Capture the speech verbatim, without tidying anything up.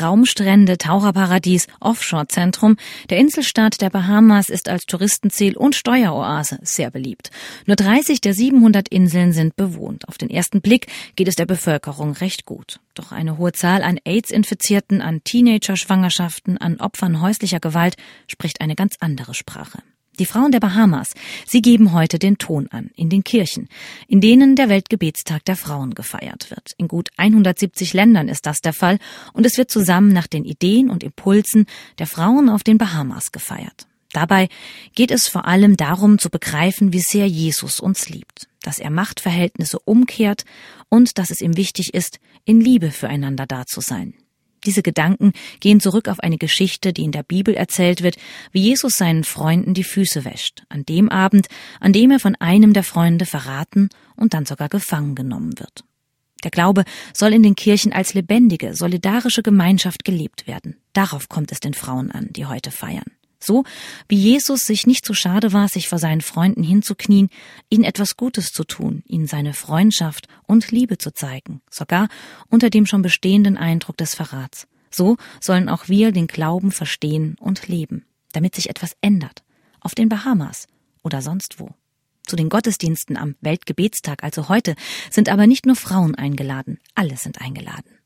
Traumstrände, Taucherparadies, Offshore-Zentrum. Der Inselstaat der Bahamas ist als Touristenziel und Steueroase sehr beliebt. Nur dreißig der siebenhundert Inseln sind bewohnt. Auf den ersten Blick geht es der Bevölkerung recht gut. Doch eine hohe Zahl an AIDS-Infizierten, an Teenager-Schwangerschaften, an Opfern häuslicher Gewalt spricht eine ganz andere Sprache. Die Frauen der Bahamas, sie geben heute den Ton an, in den Kirchen, in denen der Weltgebetstag der Frauen gefeiert wird. In gut hundertsiebzig Ländern ist das der Fall und es wird zusammen nach den Ideen und Impulsen der Frauen auf den Bahamas gefeiert. Dabei geht es vor allem darum, zu begreifen, wie sehr Jesus uns liebt, dass er Machtverhältnisse umkehrt und dass es ihm wichtig ist, in Liebe füreinander da zu sein. Diese Gedanken gehen zurück auf eine Geschichte, die in der Bibel erzählt wird, wie Jesus seinen Freunden die Füße wäscht, an dem Abend, an dem er von einem der Freunde verraten und dann sogar gefangen genommen wird. Der Glaube soll in den Kirchen als lebendige, solidarische Gemeinschaft gelebt werden. Darauf kommt es den Frauen an, die heute feiern. So wie Jesus sich nicht zu schade war, sich vor seinen Freunden hinzuknien, ihnen etwas Gutes zu tun, ihnen seine Freundschaft und Liebe zu zeigen, sogar unter dem schon bestehenden Eindruck des Verrats. So sollen auch wir den Glauben verstehen und leben, damit sich etwas ändert, auf den Bahamas oder sonst wo. Zu den Gottesdiensten am Weltgebetstag, also heute, sind aber nicht nur Frauen eingeladen, alle sind eingeladen.